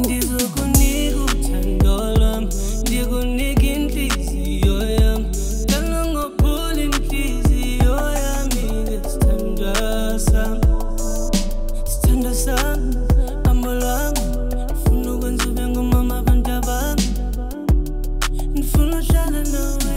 ndizokunika uthando lwami, ndikunika inhliziyo yami, ngicela ungaphuli inhliziyo yami ngesithandwa sami, sithandwa sami, amo lwami. Ngifuna ukwenza ube ngumama abantu bami, ngifuna uhlala nawe.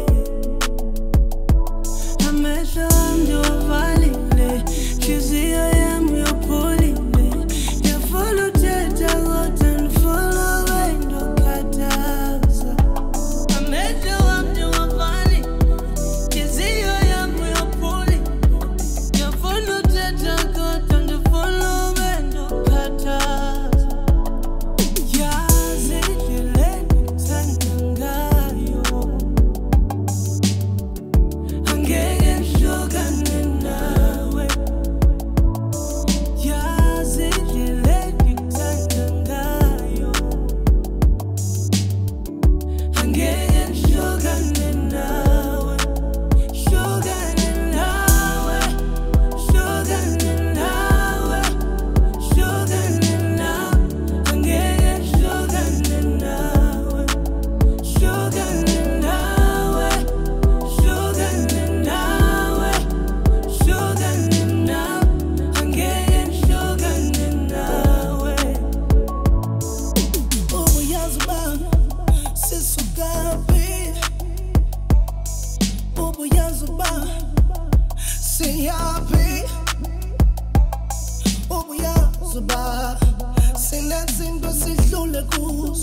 Amehlo ami ndiwavalile, inhliziyo yami uyopholile, ngiyafuna uthetha kodwa ngifuna ube ndokhathaza. Amehlo ami ndiwavalile, inhliziyo yami uyopholile, ngiyafuna uthetha kodwa ngifuna ube ndokhathaza. Yazi indlela engikuthanda ngayo, angeke ngihlukane nawe. Yazi indlela engikuthanda ngayo, angeke ngihlukane nawe. Hlukane nawe, hlukane nawe, hlukane nawe, angeke ngihlukane nawe. Hlukane nawe, hlukane nawe, hlukane nawe, angeke ngihlukane nawe. Ubuyazi bami sisukaphi, ubuyazi bami siyaphi, ubuyazi bami sinezinto sidlule kuzo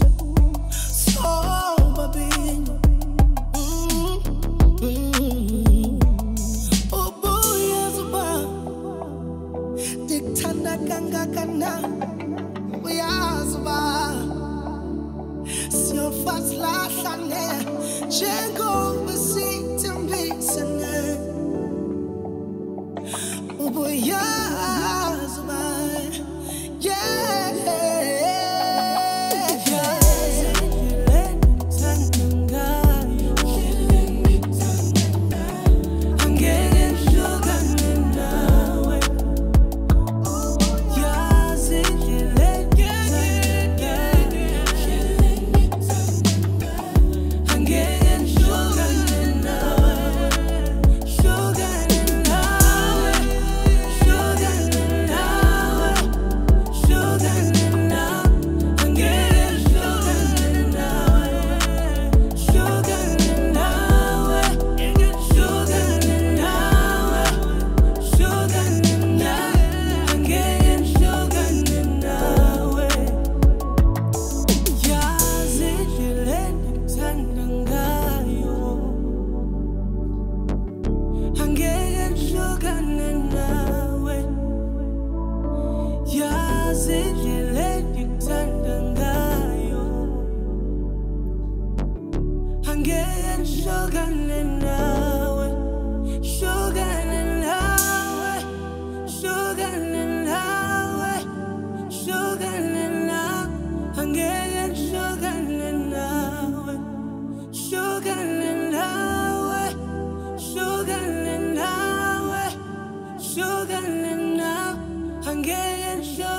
sobabili. Ubuyazi bami ndikuthanda kangakanani, ubuyazi bami siyofa silahlane njengoba sithembisane. Ubuyazi bami, yeah. Yazi indlela engikuthanda ngayo, angeke ngihlukane nawe. Yazi indlela engikuthanda ngayo, angeke ngihlukane nawe. Hlukane nawe, hlukane nawe, hlukane nawe, angeke ngihlukane nawe. Hlukane nawe, hlukane nawe, hlukane nawe, angeke ngihlukane nawe. Yazi indlela engikuthanda ngayo, angeke ngihlukane nawe. Yazi indlela engikuthanda ngayo, angeke ngihlukane nawe. Hlukane nawe, hlukane nawe, hlukane nawe, angeke ngihlukane nawe. Hlukane nawe, hlukane nawe, hlukane nawe, angeke ngihlukane